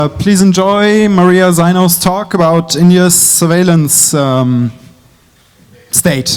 Please enjoy Maria Zaino's talk about India's surveillance state.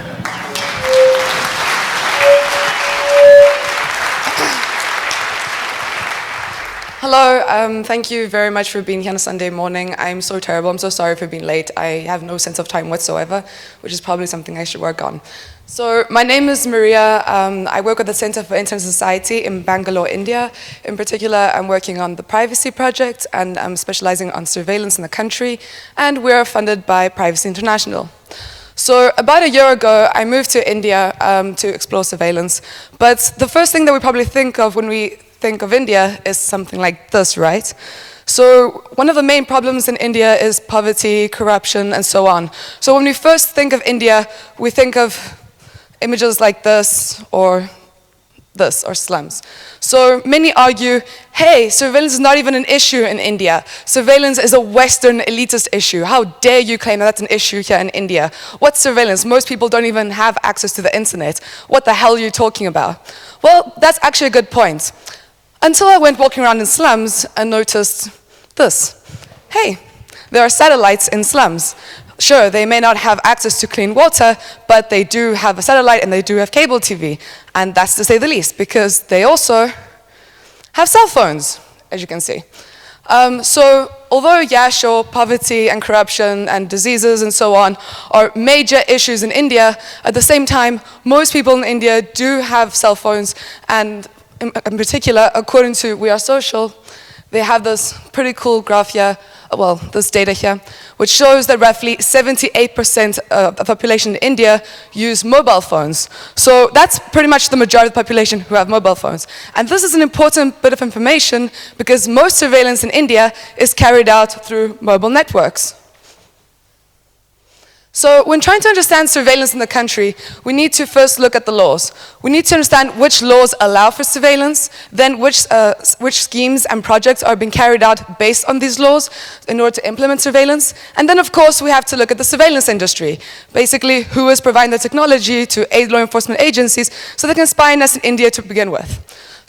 Hello, thank you very much for being here on a Sunday morning. I'm so terrible, I'm so sorry for being late. I have no sense of time whatsoever, which is probably something I should work on. So my name is Maria. I work at the Center for Internet Society in Bangalore, India. In particular, I'm working on the Privacy Project, and I'm specializing on surveillance in the country, and we're funded by Privacy International. So about a year ago, I moved to India to explore surveillance, but the first thing that we probably think of when we think of India is something like this, right? So one of the main problems in India is poverty, corruption, and so on. So when we first think of India, we think of images like this, or slums. So many argue, hey, surveillance is not even an issue in India. Surveillance is a Western elitist issue. How dare you claim that that's an issue here in India? What's surveillance? Most people don't even have access to the internet. What the hell are you talking about? Well, that's actually a good point. Until I went walking around in slums and noticed this. Hey, there are satellites in slums. Sure, they may not have access to clean water, but they do have a satellite and they do have cable TV. And that's to say the least, because they also have cell phones, as you can see. So although, yeah, sure, poverty and corruption and diseases and so on are major issues in India, at the same time, most people in India do have cell phones, and in particular, according to We Are Social, they have this pretty cool graph here, well, this data here, which shows that roughly 78% of the population in India use mobile phones. So that's pretty much the majority of the population who have mobile phones. And this is an important bit of information because most surveillance in India is carried out through mobile networks. So when trying to understand surveillance in the country, we need to first look at the laws. We need to understand which laws allow for surveillance, then which schemes and projects are being carried out based on these laws in order to implement surveillance. And then, of course, we have to look at the surveillance industry. Basically, who is providing the technology to aid law enforcement agencies so they can spy on us in India to begin with.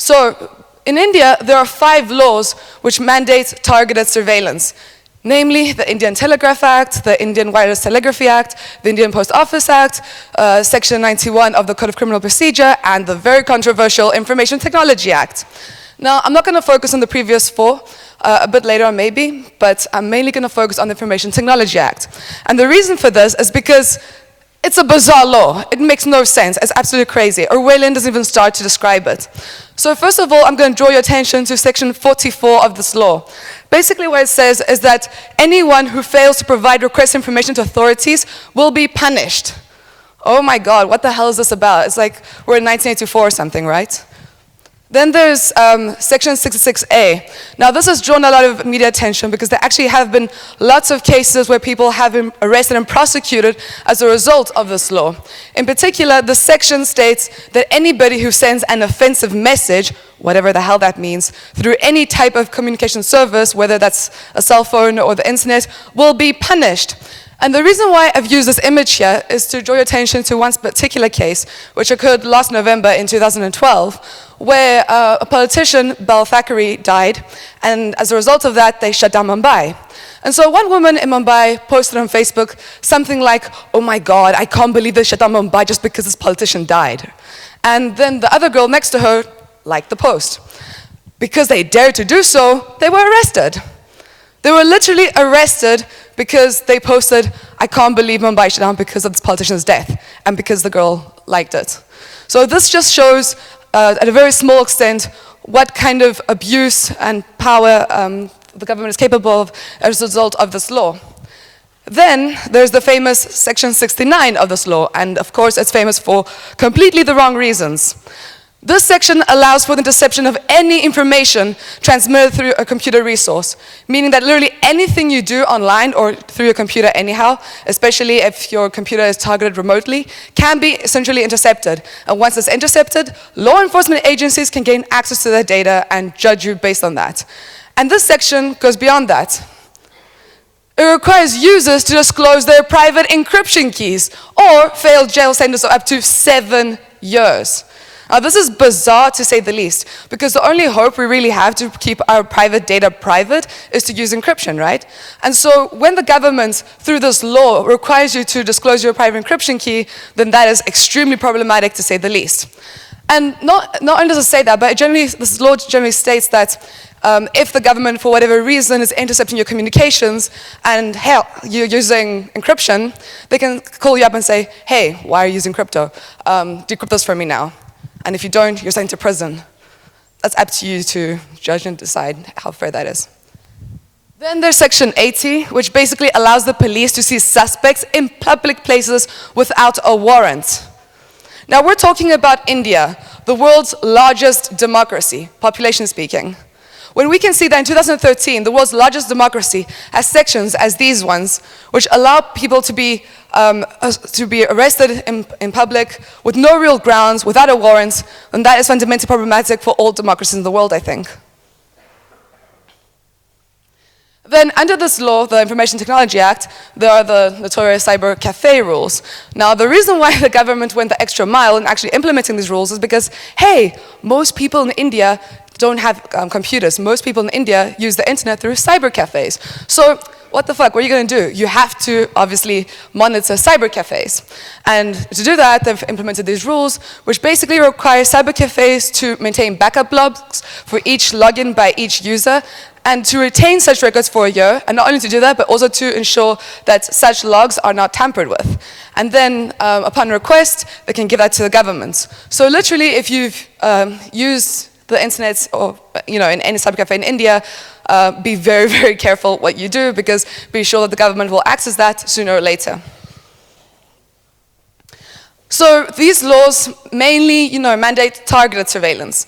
So in India, there are 5 laws which mandate targeted surveillance. Namely, the Indian Telegraph Act, the Indian Wireless Telegraphy Act, the Indian Post Office Act, Section 91 of the Code of Criminal Procedure, and the very controversial Information Technology Act. Now, I'm not going to focus on the previous 4, a bit later on maybe, but I'm mainly going to focus on the Information Technology Act. And the reason for this is because it's a bizarre law. It makes no sense. It's absolutely crazy. Orwellian doesn't even start to describe it. So first of all, I'm going to draw your attention to Section 44 of this law. Basically what it says is that anyone who fails to provide request information to authorities will be punished. Oh my God, what the hell is this about? It's like we're in 1984 or something, right? Then there's Section 66A. Now this has drawn a lot of media attention because there actually have been lots of cases where people have been arrested and prosecuted as a result of this law. In particular, the section states that anybody who sends an offensive message, whatever the hell that means, through any type of communication service, whether that's a cell phone or the internet, will be punished. And the reason why I've used this image here is to draw your attention to one particular case, which occurred last November in 2012, where a politician, Bal Thackeray, died, and as a result of that, they shut down Mumbai. And so one woman in Mumbai posted on Facebook something like, oh my God, I can't believe they shut down Mumbai just because this politician died. And then the other girl next to her liked the post. Because they dared to do so, they were arrested. They were literally arrested because they posted, I can't believe Mumbai shut down because of this politician's death, and because the girl liked it. So this just shows, at a very small extent, what kind of abuse and power the government is capable of as a result of this law. Then there's the famous Section 69 of this law, and of course it's famous for completely the wrong reasons. This section allows for the interception of any information transmitted through a computer resource, meaning that literally anything you do online or through your computer anyhow, especially if your computer is targeted remotely, can be essentially intercepted. And once it's intercepted, law enforcement agencies can gain access to that data and judge you based on that. And this section goes beyond that. It requires users to disclose their private encryption keys or fail jail sentences of up to 7 years. Now, this is bizarre to say the least, because the only hope we really have to keep our private data private is to use encryption, right? And so when the government, through this law, requires you to disclose your private encryption key, then that is extremely problematic to say the least. And not only does it say that, but this law generally states that if the government, for whatever reason, is intercepting your communications and hell, you're using encryption, they can call you up and say, hey, why are you using crypto? Decrypt this for me now. And if you don't, you're sent to prison. That's up to you to judge and decide how fair that is. Then there's Section 80, which basically allows the police to seize suspects in public places without a warrant. Now, we're talking about India, the world's largest democracy, population speaking. When we can see that in 2013, the world's largest democracy has sections as these ones, which allow people to be arrested in public with no real grounds, without a warrant, and that is fundamentally problematic for all democracies in the world, I think. Then, under this law, the Information Technology Act, there are the notorious cyber cafe rules. Now, the reason why the government went the extra mile in actually implementing these rules is because, hey, most people in India don't have computers. Most people in India use the internet through cyber cafes. So, what the fuck, what are you going to do? You have to, obviously, monitor cyber cafes. And to do that, they've implemented these rules, which basically require cyber cafes to maintain backup logs for each login by each user, and to retain such records for a year, and not only to do that, but also to ensure that such logs are not tampered with. And then, upon request, they can give that to the government. So literally, if you've used the internet or in any cybercafe in India, be very, very careful what you do, because be sure that the government will access that sooner or later. So these laws mainly, mandate targeted surveillance.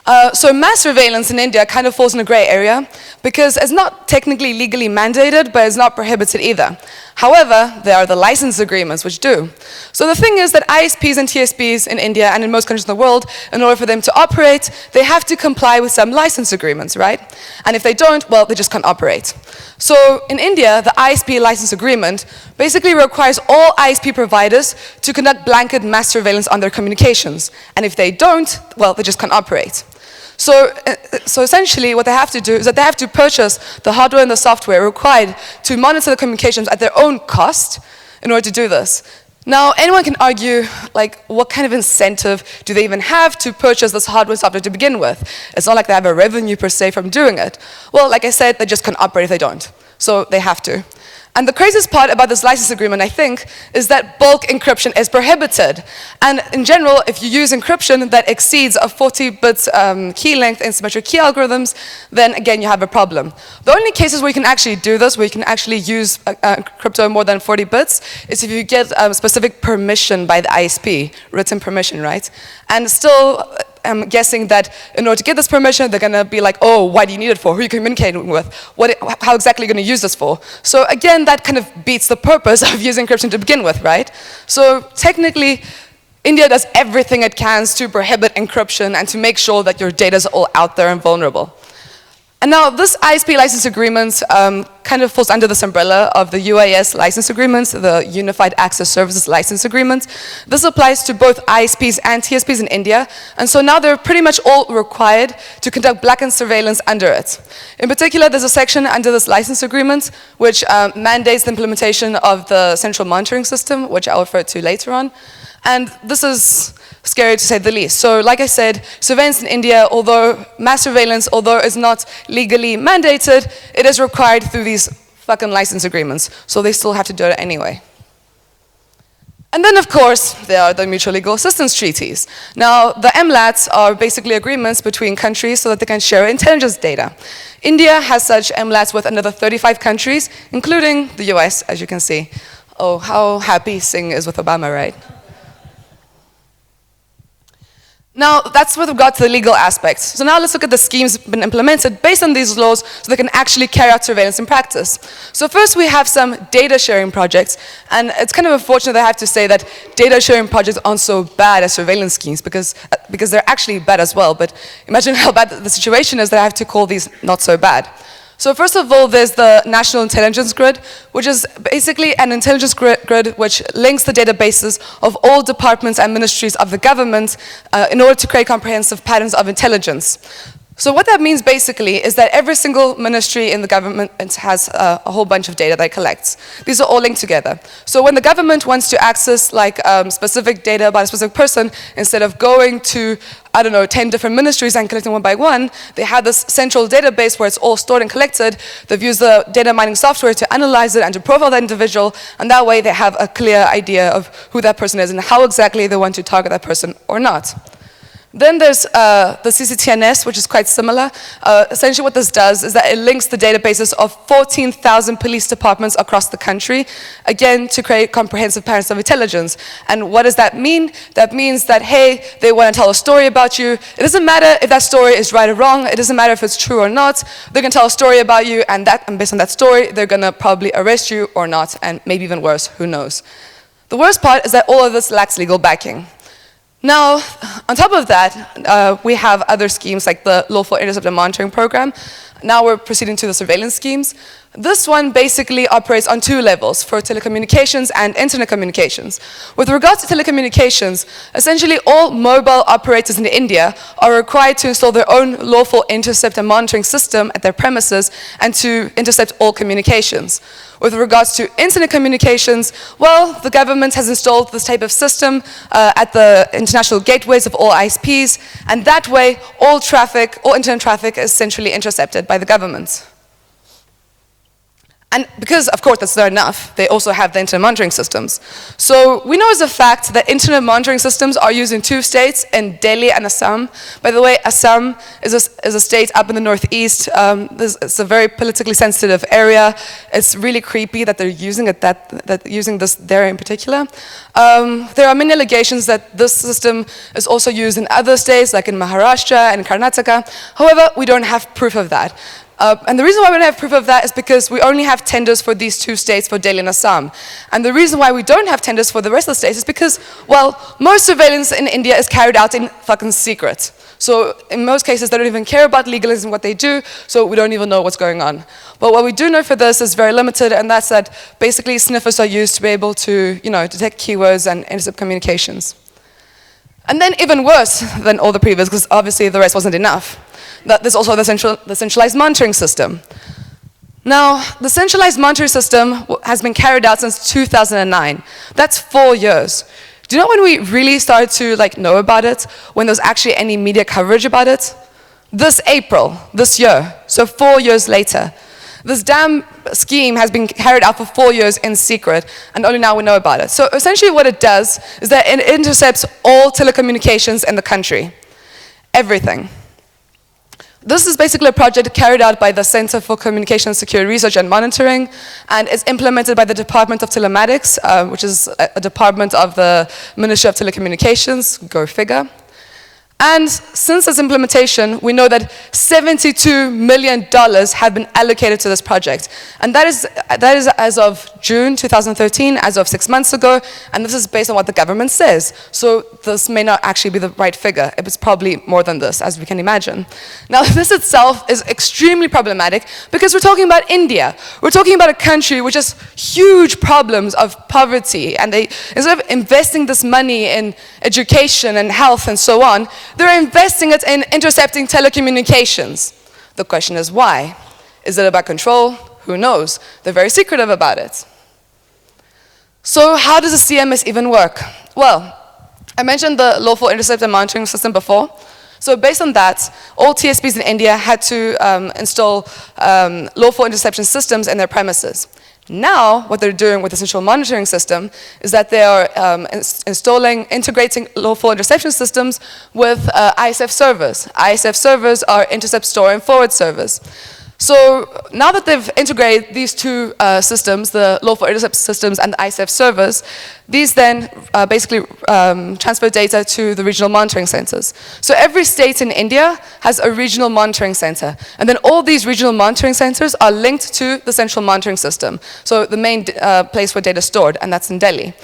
So mass surveillance in India kind of falls in a gray area because it's not technically legally mandated, but it's not prohibited either. However, there are the license agreements which do. So the thing is that ISPs and TSPs in India and in most countries in the world, in order for them to operate, they have to comply with some license agreements, right? And if they don't, well, they just can't operate. So in India, the ISP license agreement basically requires all ISP providers to conduct blanket mass surveillance on their communications. And if they don't, well, they just can't operate. So essentially what they have to do is that they have to purchase the hardware and the software required to monitor the communications at their own cost in order to do this. Now, anyone can argue, what kind of incentive do they even have to purchase this hardware and software to begin with? It's not like they have a revenue per se from doing it. Well, like I said, they just can't operate if they don't. So they have to. And the craziest part about this license agreement, I think, is that bulk encryption is prohibited. And in general, if you use encryption that exceeds a 40-bit key length in symmetric key algorithms, then again, you have a problem. The only cases where you can actually do this, where you can actually use crypto more than 40 bits, is if you get specific permission by the ISP, written permission, right? And still, I'm guessing that in order to get this permission, they're going to be like, oh, why do you need it for? Who are you communicating with? How exactly are you going to use this for? So again, that kind of beats the purpose of using encryption to begin with, right? So technically, India does everything it can to prohibit encryption and to make sure that your data is all out there and vulnerable. And now this ISP license agreement kind of falls under this umbrella of the UAS license agreement, the Unified Access Services License Agreement. This applies to both ISPs and TSPs in India, and so now they're pretty much all required to conduct blackened surveillance under it. In particular, there's a section under this license agreement which mandates the implementation of the central monitoring system, which I'll refer to later on. And this is scary to say the least. So like I said, surveillance in India, mass surveillance, although it's not legally mandated, it is required through these fucking license agreements. So they still have to do it anyway. And then, of course, there are the mutual legal assistance treaties. Now, the MLATs are basically agreements between countries so that they can share intelligence data. India has such MLATs with another 35 countries, including the US, as you can see. Oh, how happy Singh is with Obama, right? Now, that's with regard to the legal aspects. So now let's look at the schemes been implemented based on these laws so they can actually carry out surveillance in practice. So first we have some data sharing projects, and it's kind of unfortunate that I have to say that data sharing projects aren't so bad as surveillance schemes because they're actually bad as well, but imagine how bad the situation is that I have to call these not so bad. So first of all, there's the National Intelligence Grid, which is basically an intelligence grid which links the databases of all departments and ministries of the government in order to create comprehensive patterns of intelligence. So what that means basically is that every single ministry in the government has a whole bunch of data that it collects. These are all linked together. So when the government wants to access like specific data about a specific person, instead of going to, I don't know, 10 different ministries and collecting one by one, they have this central database where it's all stored and collected. They've used the data mining software to analyze it and to profile that individual, and that way they have a clear idea of who that person is and how exactly they want to target that person or not. Then there's the CCTNS, which is quite similar. Essentially what this does is that it links the databases of 14,000 police departments across the country, again, to create comprehensive patterns of intelligence. And what does that mean? That means that, hey, they want to tell a story about you. It doesn't matter if that story is right or wrong. It doesn't matter if it's true or not. They're going to tell a story about you, and based on that story, they're going to probably arrest you or not, and maybe even worse, who knows. The worst part is that all of this lacks legal backing. Now, on top of that, we have other schemes like the Lawful Intercept and Monitoring Program. Now we're proceeding to the surveillance schemes. This one basically operates on two levels, for telecommunications and internet communications. With regards to telecommunications, essentially all mobile operators in India are required to install their own lawful intercept and monitoring system at their premises and to intercept all communications. With regards to internet communications, well, the government has installed this type of system at the international gateways of all ISPs, and that way all internet traffic is centrally intercepted by the government. And because, of course, that's not enough, they also have the internet monitoring systems. So we know as a fact that internet monitoring systems are used in two states, in Delhi and Assam. By the way, Assam is a state up in the northeast. It's a very politically sensitive area. It's really creepy that they're using it, using this there in particular. There are many allegations that this system is also used in other states, like in Maharashtra and Karnataka. However, we don't have proof of that. And the reason why we don't have proof of that is because we only have tenders for these two states, for Delhi and Assam. And the reason why we don't have tenders for the rest of the states is because, well, most surveillance in India is carried out in fucking secret. So in most cases, they don't even care about legalism, what they do, so we don't even know what's going on. But what we do know for this is very limited, and that's that basically sniffers are used to be able to, detect keywords and intercept communications. And then even worse than all the previous, because obviously the rest wasn't enough, there's also the centralized monitoring system. Now, the centralized monitoring system has been carried out since 2009. That's 4 years. Do you know when we really started to know about it? When there was actually any media coverage about it? This April, this year, so 4 years later. This damn scheme has been carried out for 4 years in secret, and only now we know about it. So essentially what it does is that it intercepts all telecommunications in the country. Everything. This is basically a project carried out by the Center for Communication Security Research and Monitoring, and is implemented by the Department of Telematics, which is a department of the Ministry of Telecommunications, go figure. And since its implementation, we know that $72 million have been allocated to this project. And that is as of June 2013, as of 6 months ago, and this is based on what the government says. So this may not actually be the right figure. It's probably more than this, as we can imagine. Now, this itself is extremely problematic because we're talking about India. We're talking about a country which has huge problems of poverty, and instead of investing this money in education and health and so on, they're investing it in intercepting telecommunications. The question is why? Is it about control? Who knows? They're very secretive about it. So how does the CMS even work? Well, I mentioned the Lawful Intercept and Monitoring System before. So based on that, all TSPs in India had to install lawful interception systems in their premises. Now, what they're doing with the central monitoring system is that they are integrating lawful interception systems with ISF servers. ISF servers are intercept, store, and forward servers. So now that they've integrated these two systems, the lawful intercept systems and the ISF servers, these then basically transfer data to the regional monitoring centers. So every state in India has a regional monitoring center. And then all these regional monitoring centers are linked to the central monitoring system. So the main place where data is stored, and that's in Delhi.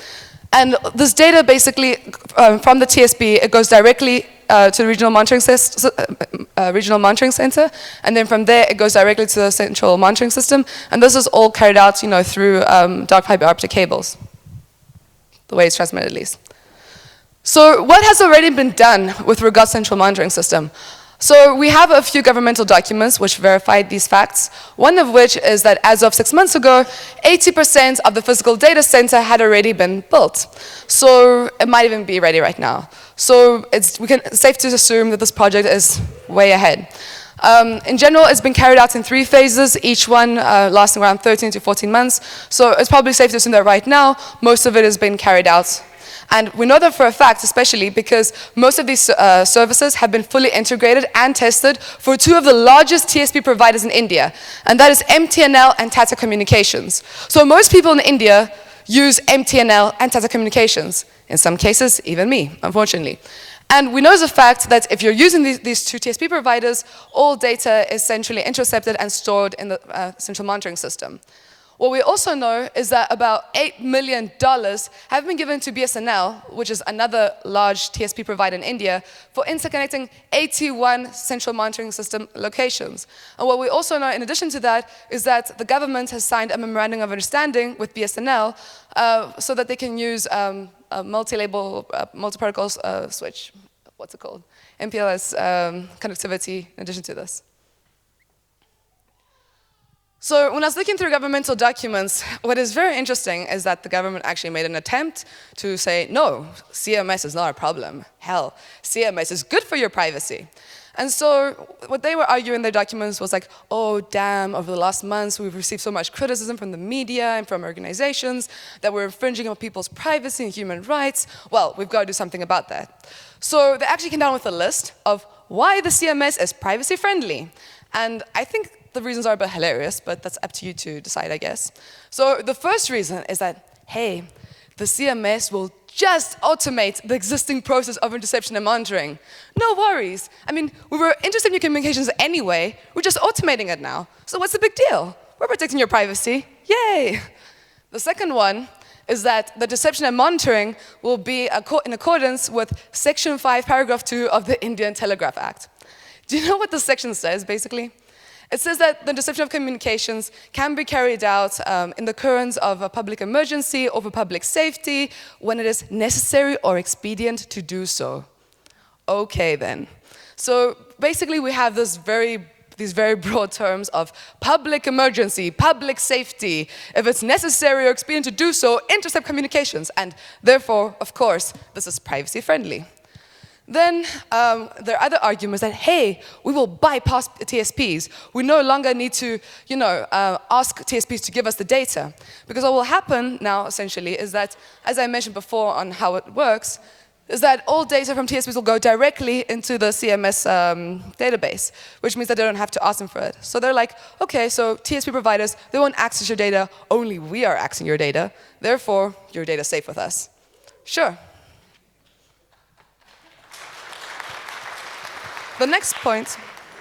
And this data basically, from the TSB, it goes directly to the regional monitoring center, and then from there it goes directly to the central monitoring system, and this is all carried out, through dark fiber optic cables, the way it's transmitted at least. So what has already been done with regards to central monitoring system? So we have a few governmental documents which verified these facts, one of which is that as of 6 months ago, 80% of the physical data center had already been built. So it might even be ready right now. So it's safe to assume that this project is way ahead. In general, it's been carried out in 3 phases, each one lasting around 13 to 14 months. So it's probably safe to assume that right now, most of it has been carried out. And we know that for a fact, especially because most of these services have been fully integrated and tested for 2 of the largest TSP providers in India, and that is MTNL and Tata Communications. So most people in India use MTNL and Tata Communications, in some cases, even me, unfortunately. And we know as a fact that if you're using these 2 TSP providers, all data is centrally intercepted and stored in the central monitoring system. What we also know is that about $8 million have been given to BSNL, which is another large TSP provider in India, for interconnecting 81 central monitoring system locations. And what we also know in addition to that is that the government has signed a memorandum of understanding with BSNL so that they can use a multi-label, multi-protocol switch, what's it called? MPLS connectivity in addition to this. So when I was looking through governmental documents, what is very interesting is that the government actually made an attempt to say, no, CMS is not a problem. Hell, CMS is good for your privacy. And so what they were arguing in their documents was like, oh, damn, over the last months, we've received so much criticism from the media and from organizations that we're infringing on people's privacy and human rights. Well, we've got to do something about that. So they actually came down with a list of why the CMS is privacy friendly. And I think the reasons are a bit hilarious, but that's up to you to decide, I guess. So the first reason is that, hey, the CMS will just automate the existing process of interception and monitoring. No worries. I mean, we were intercepting your communications anyway. We're just automating it now. So what's the big deal? We're protecting your privacy. Yay. The second one is that the deception and monitoring will be in accordance with Section 5, Paragraph 2 of the Indian Telegraph Act. Do you know what this section says, basically? It says that the deception of communications can be carried out in the occurrence of a public emergency or for public safety when it is necessary or expedient to do so. Okay, then. So basically, we have these very broad terms of public emergency, public safety. If it's necessary or expedient to do so, intercept communications. And therefore, of course, this is privacy friendly. Then there are other arguments that, hey, we will bypass TSPs. We no longer need to, ask TSPs to give us the data. Because what will happen now, essentially, is that, as I mentioned before on how it works, is that all data from TSPs will go directly into the CMS database, which means that they don't have to ask them for it. So they're like, okay, so TSP providers, they won't access your data, only we are accessing your data. Therefore, your data is safe with us. Sure. The next point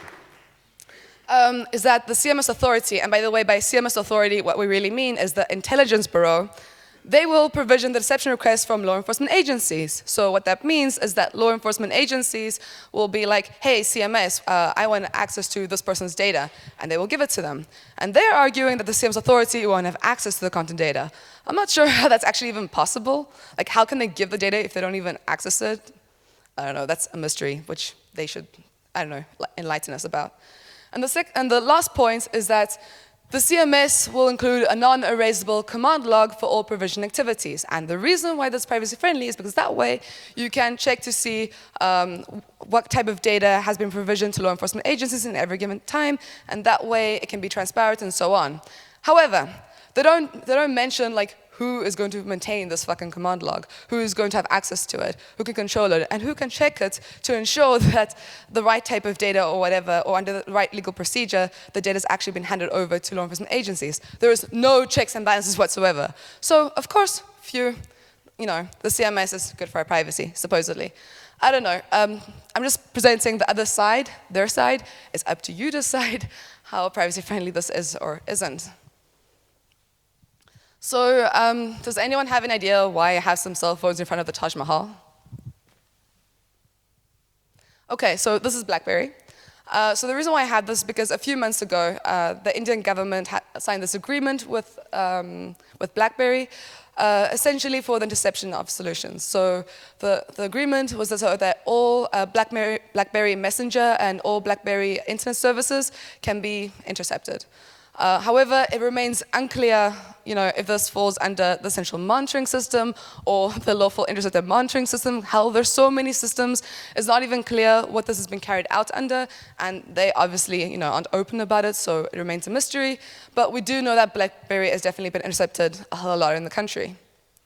is that the CMS authority, and by the way, by CMS authority, what we really mean is the Intelligence Bureau, they will provision the deception requests from law enforcement agencies. So what that means is that law enforcement agencies will be like, hey, CMS, I want access to this person's data, and they will give it to them. And they're arguing that the CMS authority won't have access to the content data. I'm not sure how that's actually even possible. Like, how can they give the data if they don't even access it? I don't know, that's a mystery, which they should, enlighten us about. And the last point is that the CMS will include a non-erasable command log for all provision activities. And the reason why that's privacy friendly is because that way you can check to see what type of data has been provisioned to law enforcement agencies in every given time, and that way it can be transparent and so on. However, they don't mention like who is going to maintain this fucking command log, who is going to have access to it, who can control it, and who can check it to ensure that the right type of data or whatever, or under the right legal procedure, the data has actually been handed over to law enforcement agencies. There is no checks and balances whatsoever. So, of course, the CMS is good for our privacy, supposedly. I don't know. I'm just presenting the other side, their side. It's up to you to decide how privacy friendly this is or isn't. So, does anyone have an idea why I have some cell phones in front of the Taj Mahal? Okay, so this is BlackBerry. So the reason why I had this is because a few months ago, the Indian government signed this agreement with BlackBerry, essentially for the interception of solutions. So the agreement was so that all BlackBerry Messenger and all BlackBerry internet services can be intercepted. However, it remains unclear, if this falls under the central monitoring system or the lawful interceptor monitoring system. Hell, there's so many systems. It's not even clear what this has been carried out under, and they obviously, aren't open about it, so it remains a mystery. But we do know that BlackBerry has definitely been intercepted a whole lot in the country.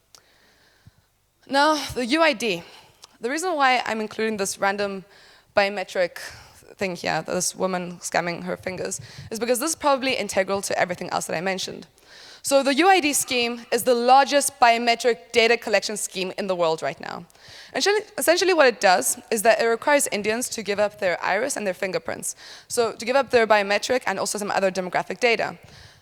Now, the UID. The reason why I'm including this random biometric thing here, this woman scamming her fingers, is because this is probably integral to everything else that I mentioned. So the UID scheme is the largest biometric data collection scheme in the world right now. Essentially what it does is that it requires Indians to give up their iris and their fingerprints. So to give up their biometric and also some other demographic data.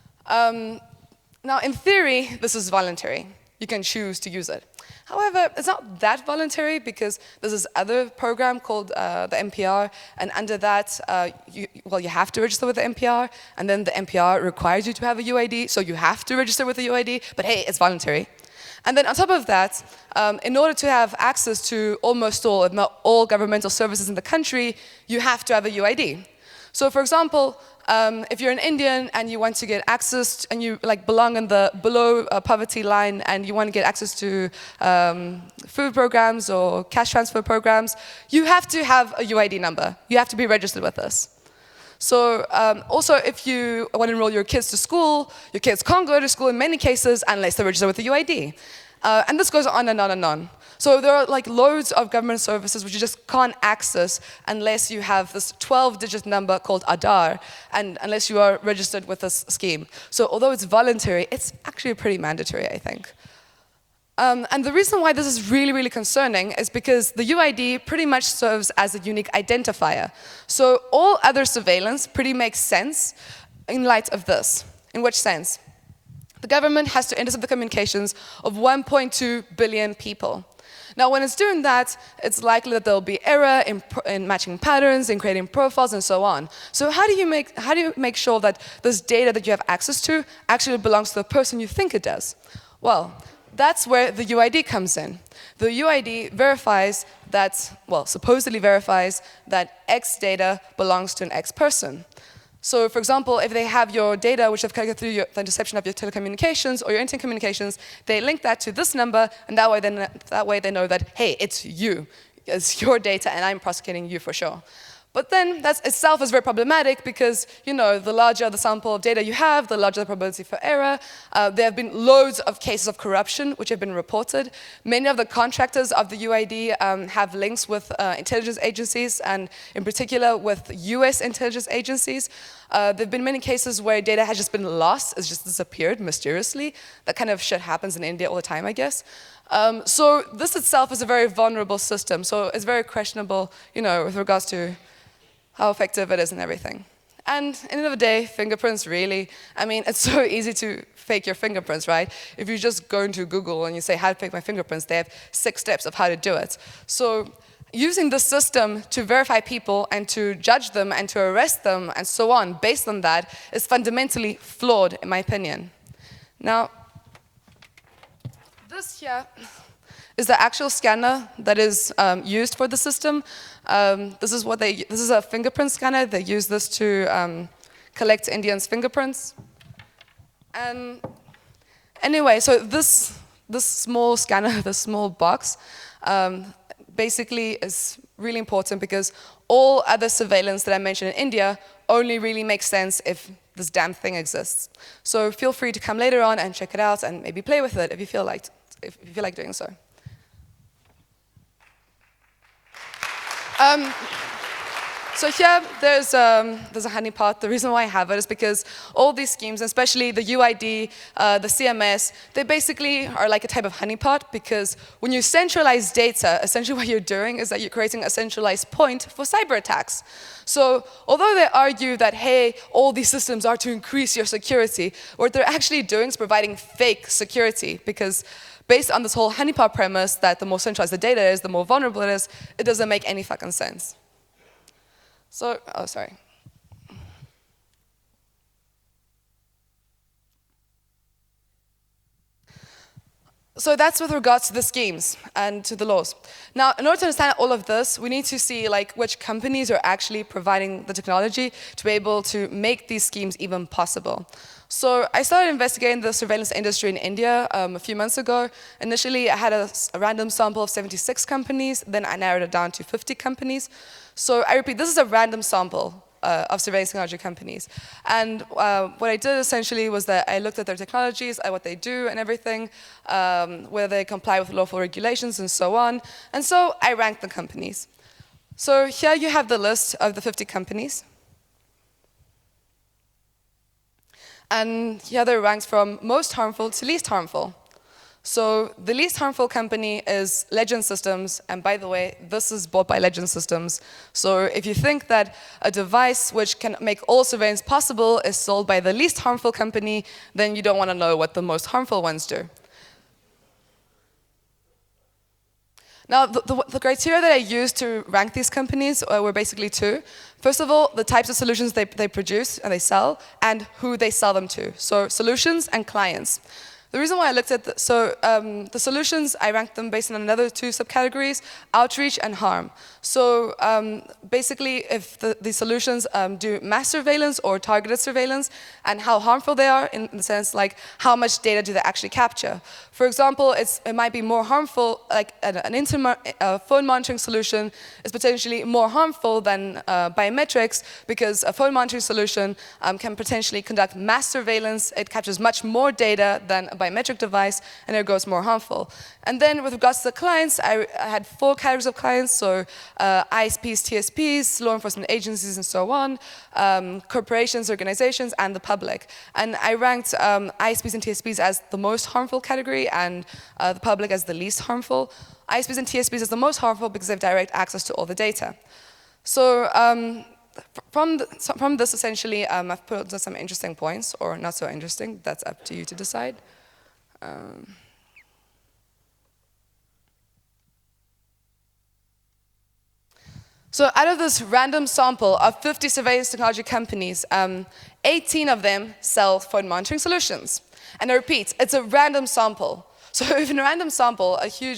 Now in theory, this is voluntary. You can choose to use it. However, it's not that voluntary because there's this other program called the NPR, and under that, you have to register with the NPR, and then the NPR requires you to have a UID, so you have to register with a UID, but hey, it's voluntary. And then on top of that, in order to have access to almost all, if not all, governmental services in the country, you have to have a UID. So for example, if you're an Indian and you want to get access, and you belong in the below poverty line, and you want to get access to food programs or cash transfer programs, you have to have a UID number. You have to be registered with us. So also, if you want to enroll your kids to school, your kids can't go to school in many cases unless they're registered with a UID. And this goes on and on and on. So there are loads of government services which you just can't access unless you have this 12-digit number called Aadhaar, and unless you are registered with this scheme. So although it's voluntary, it's actually pretty mandatory, I think. And the reason why this is really, really concerning is because the UID pretty much serves as a unique identifier. So all other surveillance pretty makes sense in light of this. In which sense? The government has to intercept the communications of 1.2 billion people. Now, when it's doing that, it's likely that there'll be error in matching patterns, in creating profiles, and so on. So how do you make sure that this data that you have access to actually belongs to the person you think it does? Well, that's where the UID comes in. The UID verifies that, supposedly verifies that X data belongs to an X person. So, for example, if they have your data, which they've collected through the interception of your telecommunications or your internet communications, they link that to this number, and that way they know that, hey, it's you. It's your data, and I'm prosecuting you for sure. But then that itself is very problematic because, the larger the sample of data you have, the larger the probability for error. There have been loads of cases of corruption which have been reported. Many of the contractors of the UID have links with intelligence agencies, and in particular with US intelligence agencies. There have been many cases where data has just been lost, it's just disappeared mysteriously. That kind of shit happens in India all the time, I guess. So this itself is a very vulnerable system, so it's very questionable, with regards to how effective it is and everything. And at the end of the day, fingerprints really, it's so easy to fake your fingerprints, right? If you just go into Google and you say, how to fake my fingerprints, they have 6 steps of how to do it. So using the system to verify people and to judge them and to arrest them and so on based on that is fundamentally flawed, in my opinion. Now, this here is the actual scanner that is used for the system. This is a fingerprint scanner. They use this to collect Indians' fingerprints. And anyway, so this small scanner, this small box, basically is really important because all other surveillance that I mentioned in India only really makes sense if this damn thing exists. So feel free to come later on and check it out and maybe play with it if you feel like doing so. So here, there's a honeypot. The reason why I have it is because all these schemes, especially the UID, the CMS, they basically are like a type of honeypot because when you centralize data, essentially what you're doing is that you're creating a centralized point for cyber attacks. So although they argue that, hey, all these systems are to increase your security, what they're actually doing is providing fake security because based on this whole honeypot premise that the more centralized the data is, the more vulnerable it is, it doesn't make any fucking sense. So, oh, sorry. So that's with regards to the schemes and to the laws. Now, in order to understand all of this, we need to see like which companies are actually providing the technology to be able to make these schemes even possible. So I started investigating the surveillance industry in India a few months ago. Initially, I had a random sample of 76 companies, then I narrowed it down to 50 companies. So I repeat, this is a random sample of surveillance technology companies. And what I did essentially was that I looked at their technologies, at what they do and everything, whether they comply with lawful regulations and so on. And so I ranked the companies. So here you have the list of the 50 companies. And here they're ranked from most harmful to least harmful. So the least harmful company is Legend Systems, and by the way, this is bought by Legend Systems. So if you think that a device which can make all surveillance possible is sold by the least harmful company, then you don't want to know what the most harmful ones do. Now, the criteria that I used to rank these companies were basically two. First of all, the types of solutions they produce and they sell, and who they sell them to. So solutions and clients. The reason why I looked at the solutions, I ranked them based on another two subcategories, outreach and harm. So basically, if the solutions do mass surveillance or targeted surveillance, and how harmful they are in the sense like how much data do they actually capture. For example, it might be more harmful, like a phone monitoring solution is potentially more harmful than biometrics because a phone monitoring solution can potentially conduct mass surveillance. It captures much more data than a biometric device, and it goes more harmful. And then with regards to the clients, I had 4 categories of clients, so ISPs, TSPs, law enforcement agencies, and so on, corporations, organizations, and the public. And I ranked ISPs and TSPs as the most harmful category and the public as the least harmful. ISPs and TSPs as the most harmful because they have direct access to all the data. So from this, essentially, I've put some interesting points, or not so interesting. That's up to you to decide. So out of this random sample of 50 surveillance technology companies, 18 of them sell phone monitoring solutions. And I repeat, it's a random sample. So if in a random sample,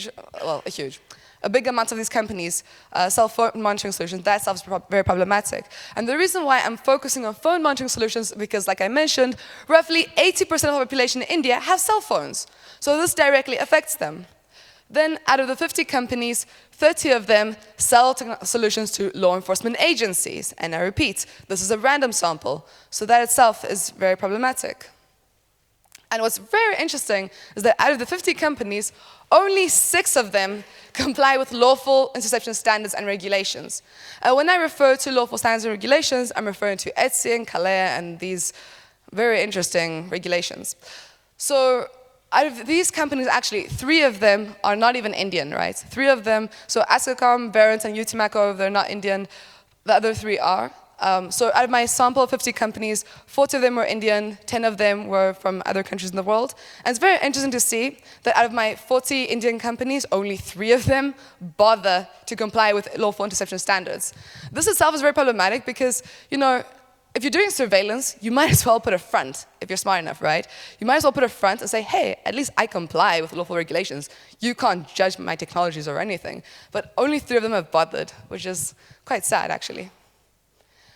a big amount of these companies sell phone monitoring solutions, that itself is very problematic. And the reason why I'm focusing on phone monitoring solutions is because, like I mentioned, roughly 80% of the population in India have cell phones. So this directly affects them. Then, out of the 50 companies, 30 of them sell solutions to law enforcement agencies. And I repeat, this is a random sample, so that itself is very problematic. And what's very interesting is that out of the 50 companies, only 6 of them comply with lawful interception standards and regulations. When I refer to lawful standards and regulations, I'm referring to ETSI and CALEA and these very interesting regulations. So out of these companies, actually, 3 of them are not even Indian, right? 3 of them, so Ascom, Verint, and Utimaco, they're not Indian. The other 3 are. So out of my sample of 50 companies, 40 of them were Indian, 10 of them were from other countries in the world. And it's very interesting to see that out of my 40 Indian companies, only 3 of them bother to comply with lawful interception standards. This itself is very problematic because, you know, if you're doing surveillance, you might as well put a front, if you're smart enough, right? You might as well put a front and say, hey, at least I comply with lawful regulations. You can't judge my technologies or anything. But only 3 of them have bothered, which is quite sad, actually.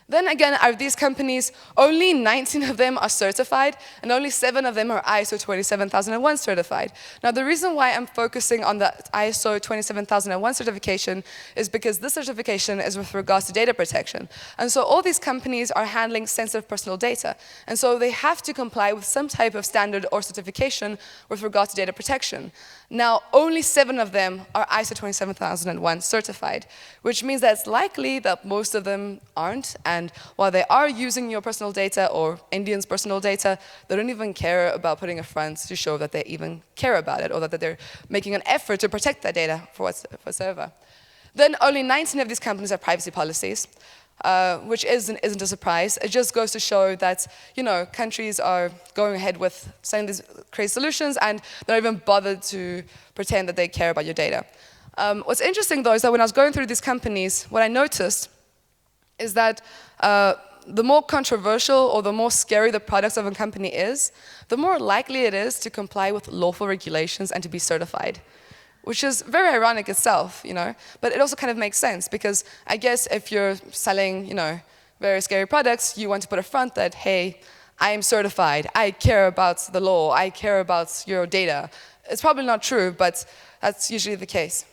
Then again, out of these companies, only 19 of them are certified, and only 7 of them are ISO 27001 certified. Now, the reason why I'm focusing on the ISO 27001 certification is because this certification is with regards to data protection. And so all these companies are handling sensitive personal data. And so they have to comply with some type of standard or certification with regards to data protection. Now, only 7 of them are ISO 27001 certified, which means that it's likely that most of them aren't, and while they are using your personal data or Indians' personal data, they don't even care about putting a front to show that they even care about it or that they're making an effort to protect that data for whatsoever. Then only 19 of these companies have privacy policies. Which isn't a surprise. It just goes to show that, countries are going ahead with selling these crazy solutions and they're not even bothered to pretend that they care about your data. What's interesting, though, is that when I was going through these companies, what I noticed is that the more controversial or the more scary the product of a company is, the more likely it is to comply with lawful regulations and to be certified. Which is very ironic itself, but it also kind of makes sense because I guess if you're selling, very scary products, you want to put a front that, hey, I am certified, I care about the law, I care about your data. It's probably not true, but that's usually the case.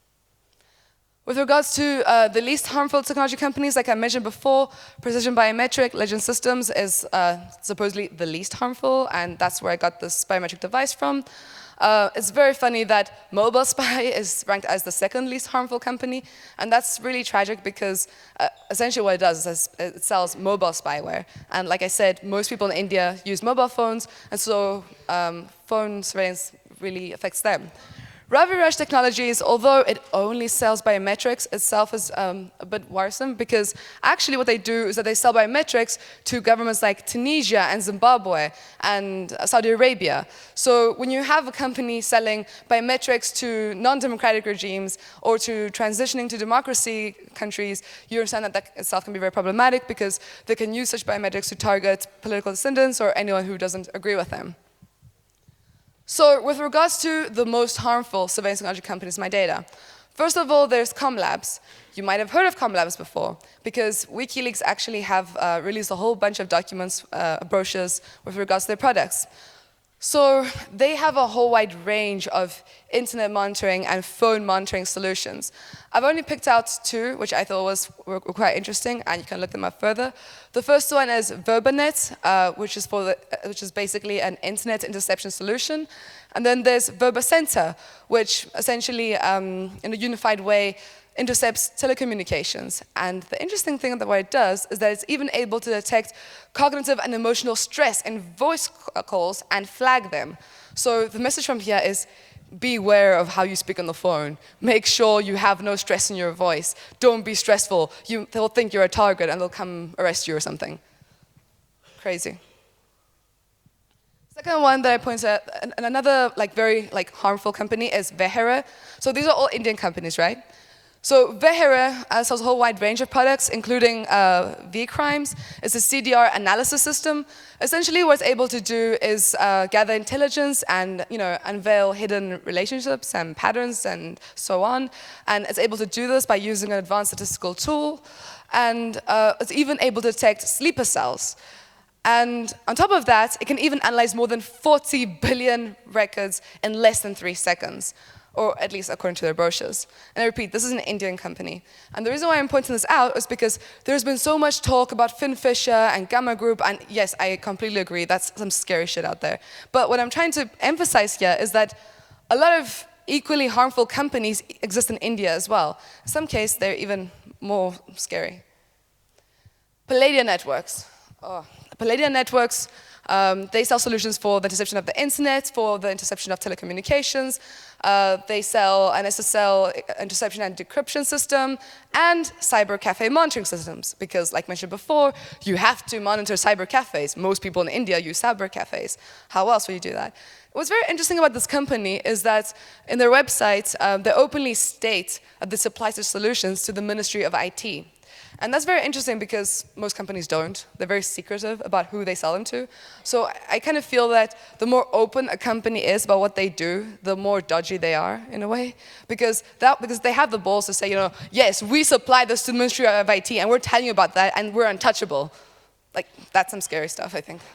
With regards to the least harmful technology companies, like I mentioned before, Precision Biometric, Legend Systems is supposedly the least harmful, and that's where I got this biometric device from. It's very funny that Mobile Spy is ranked as the second least harmful company, and that's really tragic because essentially what it does is it sells mobile spyware. And like I said, most people in India use mobile phones, and so phone surveillance really affects them. Ravi Raj Technologies, although it only sells biometrics, itself is a bit worrisome because actually what they do is that they sell biometrics to governments like Tunisia and Zimbabwe and Saudi Arabia. So when you have a company selling biometrics to non-democratic regimes or to transitioning to democracy countries, you understand that that itself can be very problematic because they can use such biometrics to target political dissidents or anyone who doesn't agree with them. So with regards to the most harmful surveillance technology companies, my data. First of all, there's Comlabs. You might have heard of Comlabs before, because WikiLeaks actually have released a whole bunch of documents, brochures, with regards to their products. So they have a whole wide range of internet monitoring and phone monitoring solutions. I've only picked out 2, which I thought were quite interesting, and you can look them up further. The first one is Verbanet, which is basically an internet interception solution. And then there's Verbacenter, which essentially, in a unified way, intercepts telecommunications. And the interesting thing about what it does is that it's even able to detect cognitive and emotional stress in voice calls and flag them. So the message from here is, beware of how you speak on the phone. Make sure you have no stress in your voice. Don't be stressful. They'll think you're a target and they'll come arrest you or something. Crazy. Second one that I point out, and another very harmful company is Vehera. So these are all Indian companies, right? So Vehera sells a whole wide range of products, including V-Crimes. It's a CDR analysis system. Essentially, what it's able to do is gather intelligence and unveil hidden relationships and patterns and so on. And it's able to do this by using an advanced statistical tool. And it's even able to detect sleeper cells. And on top of that, it can even analyze more than 40 billion records in less than 3 seconds. Or at least according to their brochures. And I repeat, this is an Indian company. And the reason why I'm pointing this out is because there's been so much talk about FinFisher and Gamma Group, and yes, I completely agree, that's some scary shit out there. But what I'm trying to emphasize here is that a lot of equally harmful companies exist in India as well. In some cases, they're even more scary. Palladia Networks. Palladia Networks, they sell solutions for the interception of the internet, for the interception of telecommunications. They sell an SSL interception and decryption system, and cyber cafe monitoring systems. Because, like mentioned before, you have to monitor cyber cafes. Most people in India use cyber cafes. How else will you do that? What's very interesting about this company is that in their website, they openly state that they supply their solutions to the Ministry of IT. And that's very interesting because most companies don't. They're very secretive about who they sell them to. So I kind of feel that the more open a company is about what they do, the more dodgy they are, in a way. Because they have the balls to say, yes, we supply this to the Ministry of IT, and we're telling you about that, and we're untouchable. Like, that's some scary stuff, I think.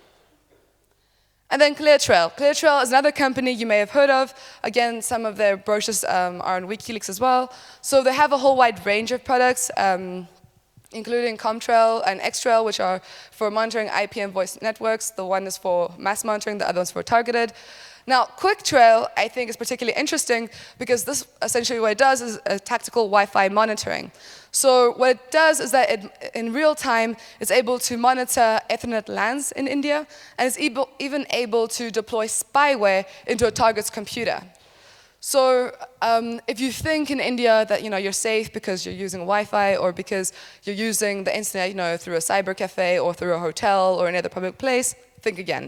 And then ClearTrail. ClearTrail is another company you may have heard of. Again, some of their brochures are on WikiLeaks as well. So they have a whole wide range of products, including Comtrail and Xtrail, which are for monitoring IP and voice networks. The one is for mass monitoring, the other one's for targeted. Now, QuickTrail, I think, is particularly interesting because this essentially what it does is a tactical Wi-Fi monitoring. So what it does is that in real time, it's able to monitor Ethernet LANs in India, and it's even able to deploy spyware into a target's computer. So if you think in India that you're safe because you're using Wi-Fi or because you're using the internet through a cyber cafe or through a hotel or any other public place, think again.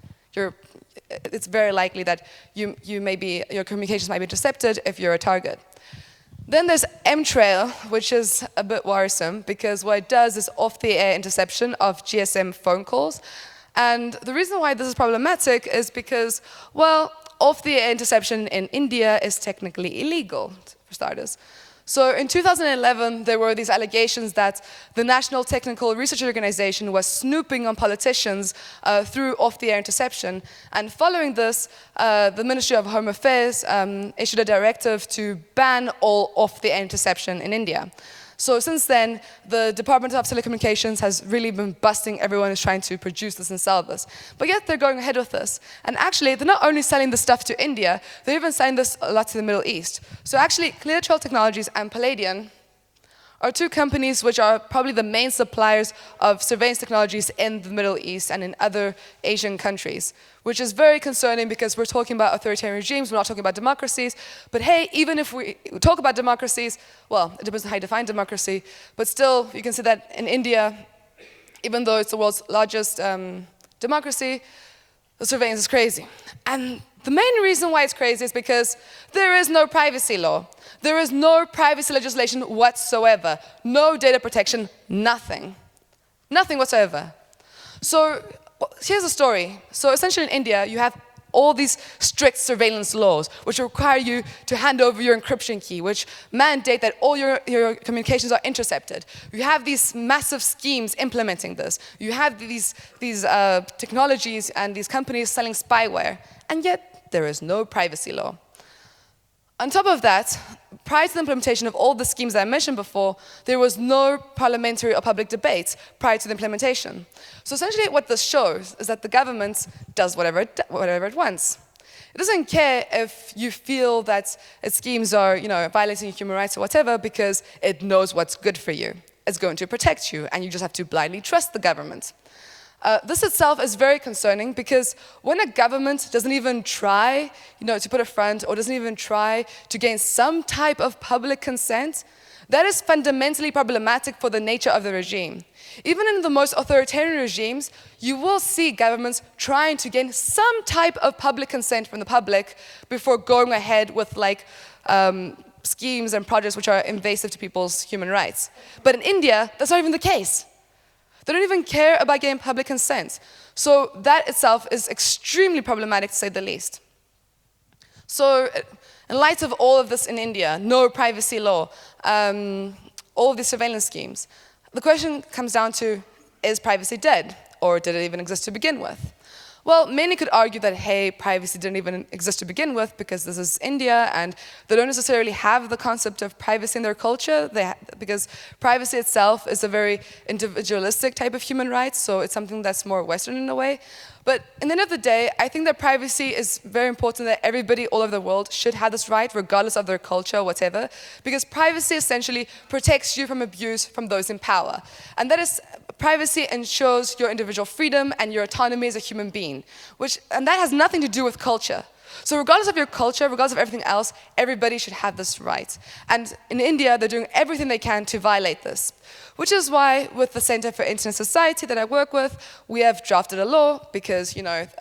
It's very likely that your communications might be intercepted if you're a target. Then there's Mtrail, which is a bit worrisome because what it does is off-the-air interception of GSM phone calls. And the reason why this is problematic is because, well, off-the-air interception in India is technically illegal, for starters. So in 2011, there were these allegations that the National Technical Research Organization was snooping on politicians through off-the-air interception. And following this, the Ministry of Home Affairs issued a directive to ban all off-the-air interception in India. So since then, the Department of Telecommunications has really been busting everyone who's trying to produce this and sell this. But yet they're going ahead with this. And actually, they're not only selling this stuff to India, they're even selling this a lot to the Middle East. So actually, ClearTrail Technologies and Palladium are two companies which are probably the main suppliers of surveillance technologies in the Middle East and in other Asian countries, which is very concerning because we're talking about authoritarian regimes, we're not talking about democracies. But hey, even if we talk about democracies, well, it depends on how you define democracy, but still, you can see that in India, even though it's the world's largest democracy, the surveillance is crazy. And the main reason why it's crazy is because there is no privacy law. There is no privacy legislation whatsoever. No data protection, nothing. Nothing whatsoever. So here's the story. So essentially in India, you have all these strict surveillance laws which require you to hand over your encryption key, which mandate that all your communications are intercepted. You have these massive schemes implementing this. You have these technologies and these companies selling spyware, and yet there is no privacy law. On top of that, prior to the implementation of all the schemes that I mentioned before, there was no parliamentary or public debate prior to the implementation. So essentially what this shows is that the government does whatever it wants. It doesn't care if you feel that its schemes are violating human rights or whatever because it knows what's good for you. It's going to protect you, and you just have to blindly trust the government. This itself is very concerning because when a government doesn't even try to put a front or doesn't even try to gain some type of public consent, that is fundamentally problematic for the nature of the regime. Even in the most authoritarian regimes, you will see governments trying to gain some type of public consent from the public before going ahead with schemes and projects which are invasive to people's human rights. But in India, that's not even the case. They don't even care about getting public consent. So that itself is extremely problematic, to say the least. So in light of all of this in India, no privacy law, all of these surveillance schemes, the question comes down to, is privacy dead? Or did it even exist to begin with? Well, many could argue that, hey, privacy didn't even exist to begin with because this is India and they don't necessarily have the concept of privacy in their culture because privacy itself is a very individualistic type of human right, so it's something that's more Western in a way. But in the end of the day, I think that privacy is very important, that everybody all over the world should have this right, regardless of their culture or whatever, because privacy essentially protects you from abuse from those in power. And that is, privacy ensures your individual freedom and your autonomy as a human being, and that has nothing to do with culture. So regardless of your culture, regardless of everything else, everybody should have this right. And in India, they're doing everything they can to violate this. Which is why, with the Center for Internet Society that I work with, we have drafted a law because,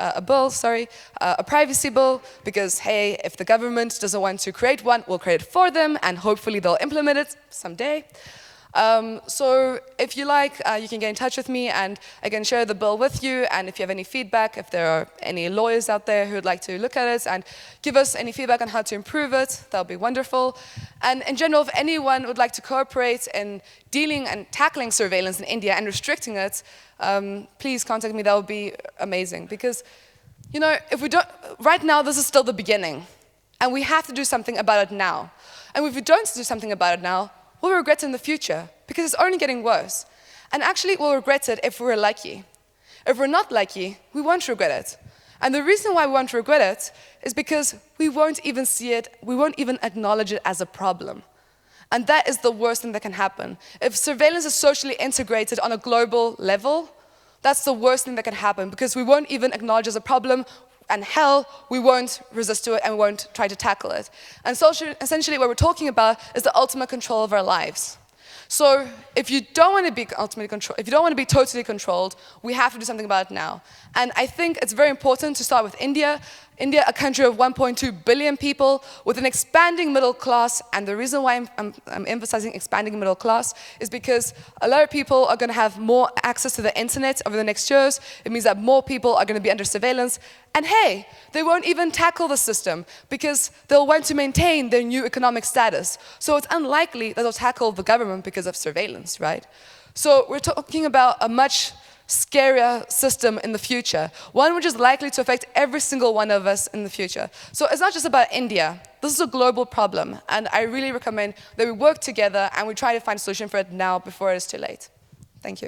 a privacy bill, because, hey, if the government doesn't want to create one, we'll create it for them, and hopefully they'll implement it someday. So if you like, you can get in touch with me and I can share the bill with you. And if you have any feedback, if there are any lawyers out there who would like to look at it and give us any feedback on how to improve it, that would be wonderful. And in general, if anyone would like to cooperate in dealing and tackling surveillance in India and restricting it, please contact me. That would be amazing. Because, you know, if we don't, right now this is still the beginning. And we have to do something about it now. And if we don't do something about it now, we'll regret it in the future, because it's only getting worse. And actually, we'll regret it if we're lucky. If we're not lucky, we won't regret it. And the reason why we won't regret it is because we won't even see it, we won't even acknowledge it as a problem. And that is the worst thing that can happen. If surveillance is socially integrated on a global level, that's the worst thing that can happen, because we won't even acknowledge it as a problem, and hell, we won't resist to it and we won't try to tackle it. And so essentially what we're talking about is the ultimate control of our lives. So if you don't want to be if you don't want to be totally controlled, we have to do something about it now. And I think it's very important to start with India. India, a country of 1.2 billion people with an expanding middle class. And the reason why I'm emphasizing expanding middle class is because a lot of people are going to have more access to the internet over the next years. It means that more people are going to be under surveillance. And hey, they won't even tackle the system because they'll want to maintain their new economic status. So it's unlikely that they'll tackle the government because of surveillance, right? So we're talking about a much scarier system in the future, one which is likely to affect every single one of us in the future. So it's not just about India. This is a global problem, and I really recommend that we work together and we try to find a solution for it now before it is too late. Thank you.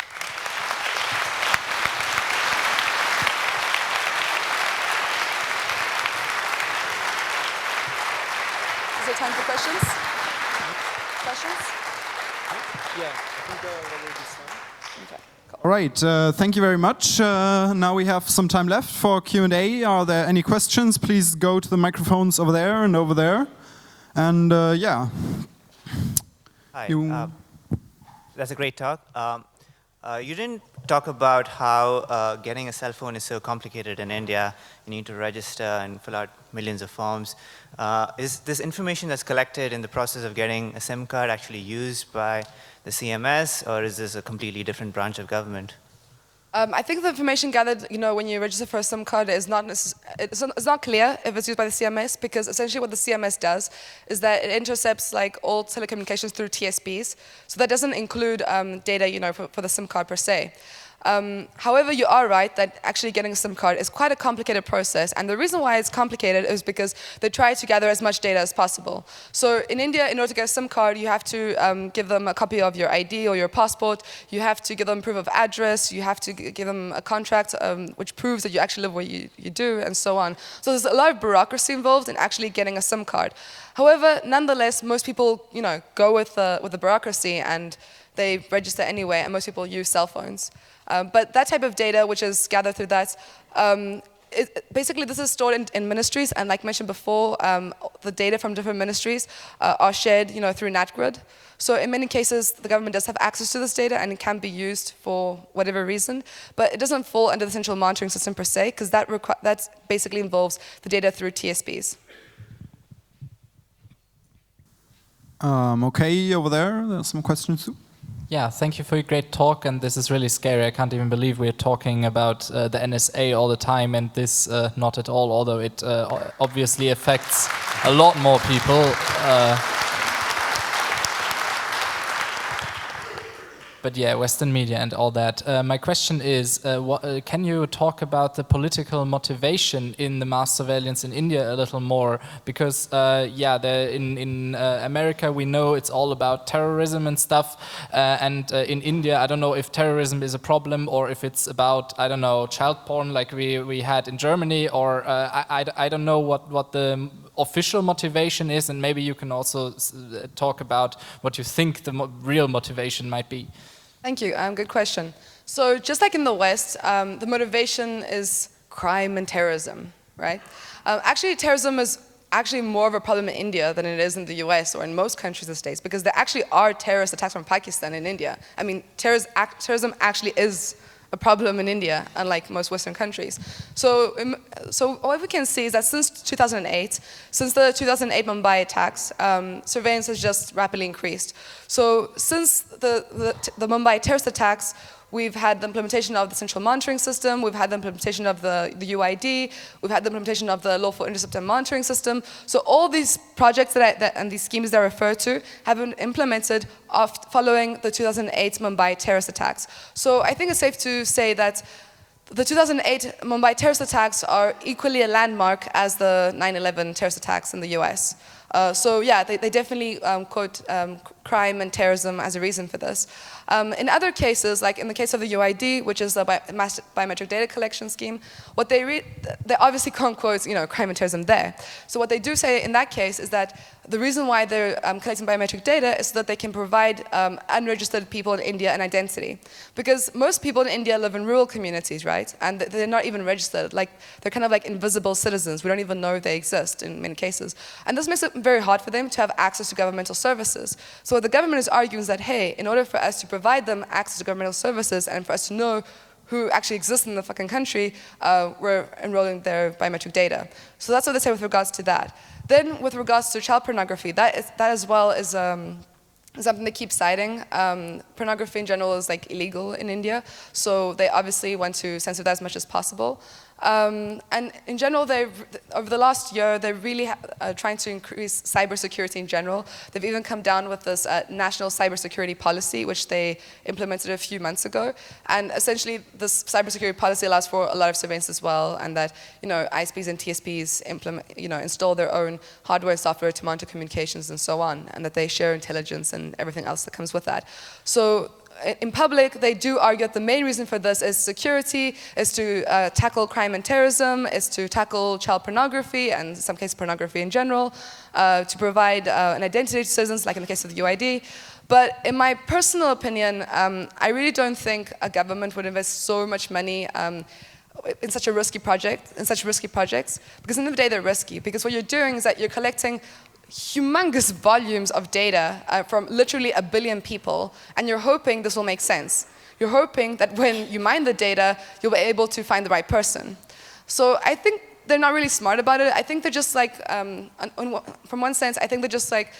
Is there time for questions? Questions? Yeah, I think there will be some. Okay. All right, thank you very much. Now we have some time left for Q&A. Are there any questions? Please go to the microphones over there and over there. And yeah. Hi, that's a great talk. You didn't talk about how getting a cell phone is so complicated in India. You need to register and fill out millions of forms. Is this information that's collected in the process of getting a SIM card actually used by the CMS, or is this a completely different branch of government? I think the information gathered, when you register for a SIM card is it's not clear if it's used by the CMS, because essentially what the CMS does is that it intercepts like all telecommunications through TSPs. So that doesn't include data, for the SIM card per se. However, you are right that actually getting a SIM card is quite a complicated process, and the reason why it's complicated is because they try to gather as much data as possible. So in India, in order to get a SIM card, you have to give them a copy of your ID or your passport, you have to give them proof of address, you have to give them a contract which proves that you actually live where you do, and so on. So there's a lot of bureaucracy involved in actually getting a SIM card. However, nonetheless, most people, go with the bureaucracy and they register anyway, and most people use cell phones. But that type of data, which is gathered through that, basically this is stored in ministries, and like mentioned before, the data from different ministries are shared, through NatGrid. So in many cases, the government does have access to this data, and it can be used for whatever reason, but it doesn't fall under the central monitoring system per se, because that basically involves the data through TSPs. Okay, over there's some questions too. Yeah, thank you for your great talk, and this is really scary. I can't even believe we're talking about the NSA all the time, and this not at all, although it obviously affects a lot more people. But yeah, Western media and all that. My question is, can you talk about the political motivation in the mass surveillance in India a little more? Because in America we know it's all about terrorism and stuff, and in India I don't know if terrorism is a problem or if it's about, I don't know, child porn like we had in Germany, or I don't know what the official motivation is, and maybe you can also talk about what you think the real motivation might be. Thank you. Good question. So just like in the West, the motivation is crime and terrorism, right? Actually, terrorism is actually more of a problem in India than it is in the US or in most countries and states, because there actually are terrorist attacks from Pakistan in India. I mean, terrorism actually is a problem in India, unlike most Western countries. So what we can see is that since 2008, since the 2008 Mumbai attacks, surveillance has just rapidly increased. So since the Mumbai terrorist attacks, we've had the implementation of the central monitoring system, we've had the implementation of the UID, we've had the implementation of the lawful intercept and monitoring system. So all these projects and these schemes that I refer to have been implemented following the 2008 Mumbai terrorist attacks. So I think it's safe to say that the 2008 Mumbai terrorist attacks are equally a landmark as the 9/11 terrorist attacks in the US. So yeah, they definitely quote crime and terrorism as a reason for this. In other cases, like in the case of the UID, which is the biometric data collection scheme, what they obviously can't quote, crime and terrorism there. So what they do say in that case is that the reason why they're collecting biometric data is so that they can provide unregistered people in India an identity. Because most people in India live in rural communities, right? And they're not even registered. Like, they're kind of like invisible citizens. We don't even know they exist in many cases. And this makes it very hard for them to have access to governmental services. So what the government is arguing is that, hey, in order for us to provide them access to governmental services and for us to know who actually exists in the fucking country, we're enrolling their biometric data. So that's what they say with regards to that. Then with regards to child pornography, that as well is something they keep citing. Pornography in general is like illegal in India, so they obviously want to censor that as much as possible. And in general, over the last year, they're really trying to increase cybersecurity in general. They've even come down with this national cybersecurity policy, which they implemented a few months ago. And essentially, this cybersecurity policy allows for a lot of surveillance as well, and that ISPs and TSPs install their own hardware and software to monitor communications and so on, and that they share intelligence and everything else that comes with that. So in public, they do argue that the main reason for this is security, is to tackle crime and terrorism, is to tackle child pornography, and in some cases pornography in general, to provide an identity to citizens, like in the case of the UID. But in my personal opinion, I really don't think a government would invest so much money in such risky projects, because at the end of the day, they're risky, because what you're doing is that you're collecting humongous volumes of data from literally 1 billion people, and you're hoping this will make sense. You're hoping that when you mine the data, you'll be able to find the right person. So I think they're not really smart about it. I think they're just like, from one sense, I think they're just like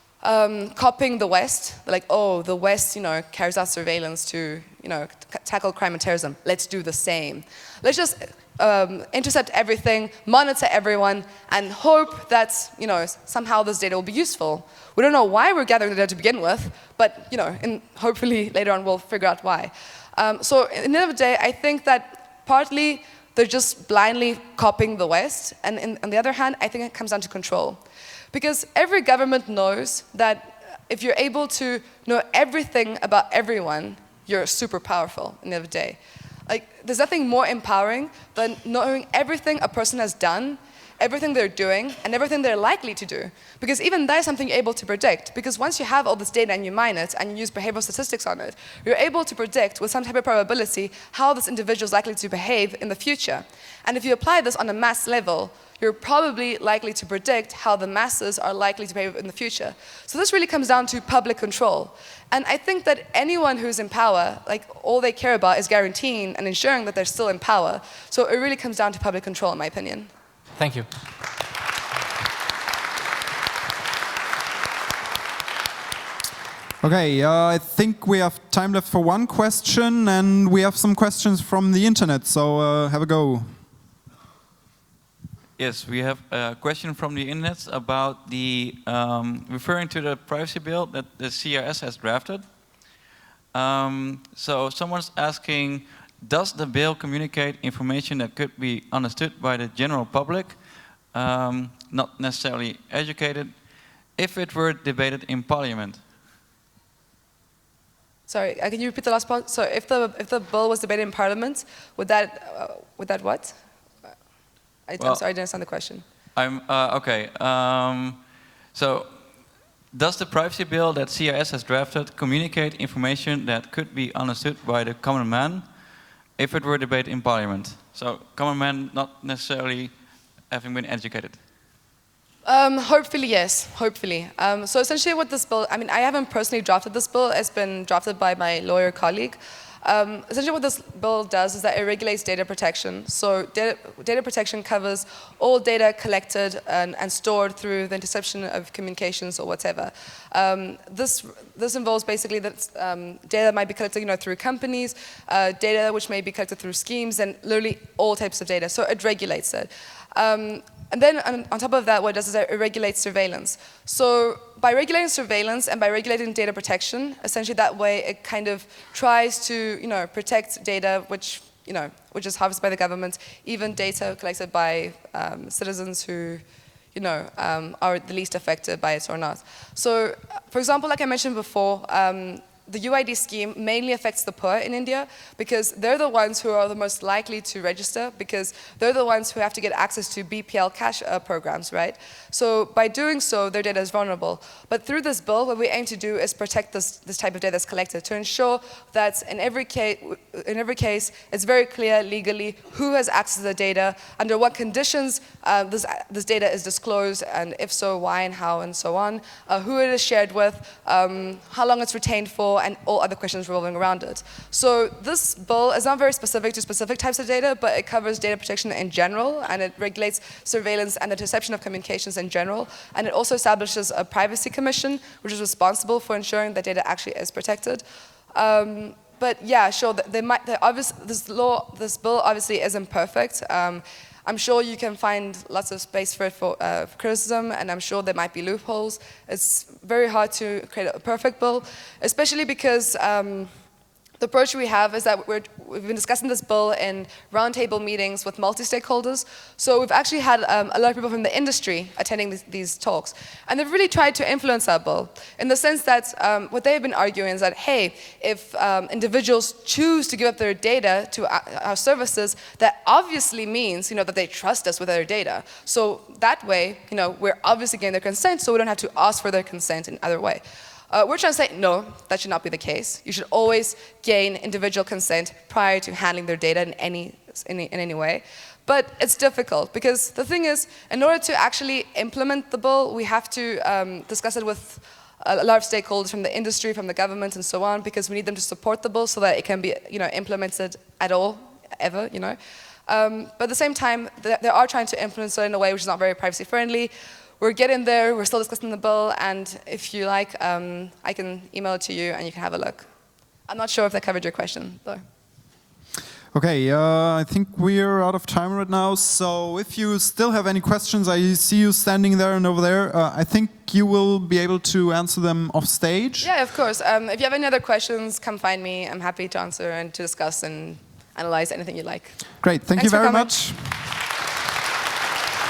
copying the West. They're like, oh, the West, carries out surveillance to, tackle crime and terrorism. Let's do the same. Let's just intercept everything, monitor everyone, and hope that somehow this data will be useful. We don't know why we're gathering the data to begin with, but and hopefully later on we'll figure out why. So at the end of the day, I think that partly they're just blindly copying the West, and on the other hand, I think it comes down to control. Because every government knows that if you're able to know everything about everyone, you're super powerful at the end of the day. Like, there's nothing more empowering than knowing everything a person has done, everything they're doing, and everything they're likely to do. Because even that is something you're able to predict. Because once you have all this data and you mine it, and you use behavioral statistics on it, you're able to predict with some type of probability how this individual is likely to behave in the future. And if you apply this on a mass level, you're probably likely to predict how the masses are likely to behave in the future. So this really comes down to public control. And I think that anyone who's in power, like, all they care about is guaranteeing and ensuring that they're still in power. So it really comes down to public control, in my opinion. Thank you. Okay, I think we have time left for one question, and we have some questions from the internet, so have a go. Yes, we have a question from the internet about the referring to the privacy bill that the CRS has drafted. So someone's asking, does the bill communicate information that could be understood by the general public, not necessarily educated, if it were debated in Parliament? Sorry, can you repeat the last part? So if the bill was debated in Parliament, would that what? I'm sorry, I didn't understand the question. Okay. So, does the privacy bill that CRS has drafted communicate information that could be understood by the common man if it were debated in Parliament? So, common man not necessarily having been educated. Hopefully, yes. Hopefully. So essentially what this bill, I haven't personally drafted this bill. It's been drafted by my lawyer colleague. Essentially what this bill does is that it regulates data protection. So data protection covers all data collected and stored through the interception of communications or whatever. This involves basically that data might be collected through companies, data which may be collected through schemes, and literally all types of data. So it regulates it. And then on top of that, what it does is it regulates surveillance. So by regulating surveillance and by regulating data protection, essentially that way it kind of tries to protect data which is harvested by the government, even data collected by citizens who are the least affected by it or not. So, for example, like I mentioned before, the UID scheme mainly affects the poor in India because they're the ones who are the most likely to register because they're the ones who have to get access to BPL cash programs, right? So by doing so, their data is vulnerable. But through this bill, what we aim to do is protect this type of data that's collected to ensure that in every case, it's very clear legally who has access to the data, under what conditions this data is disclosed, and if so, why and how, and so on, who it is shared with, how long it's retained for, and all other questions revolving around it. So this bill is not very specific to specific types of data, but it covers data protection in general, and it regulates surveillance and the interception of communications in general, and it also establishes a privacy commission, which is responsible for ensuring that data actually is protected. But yeah, sure, this bill obviously isn't perfect. I'm sure you can find lots of space for criticism, and I'm sure there might be loopholes. It's very hard to create a perfect bill, especially because the approach we have is that we've been discussing this bill in roundtable meetings with multi-stakeholders. So we've actually had a lot of people from the industry attending these talks. And they've really tried to influence our bill in the sense that what they've been arguing is that, hey, if individuals choose to give up their data to our services, that obviously means that they trust us with their data. So that way, we're obviously getting their consent, so we don't have to ask for their consent in either way. We're trying to say, no, that should not be the case. You should always gain individual consent prior to handling their data in any way. But it's difficult because the thing is, in order to actually implement the bill, we have to discuss it with a lot of stakeholders from the industry, from the government, and so on, because we need them to support the bill so that it can be implemented at all, ever. But at the same time, they are trying to influence it in a way which is not very privacy friendly. We're getting there, we're still discussing the bill, and if you like, I can email it to you and you can have a look. I'm not sure if that covered your question, though. Okay, I think we're out of time right now, so if you still have any questions, I see you standing there and over there. I think you will be able to answer them off stage. Yeah, of course. If you have any other questions, come find me. I'm happy to answer and to discuss and analyze anything you like. Great, thank you Thanks for very coming. much.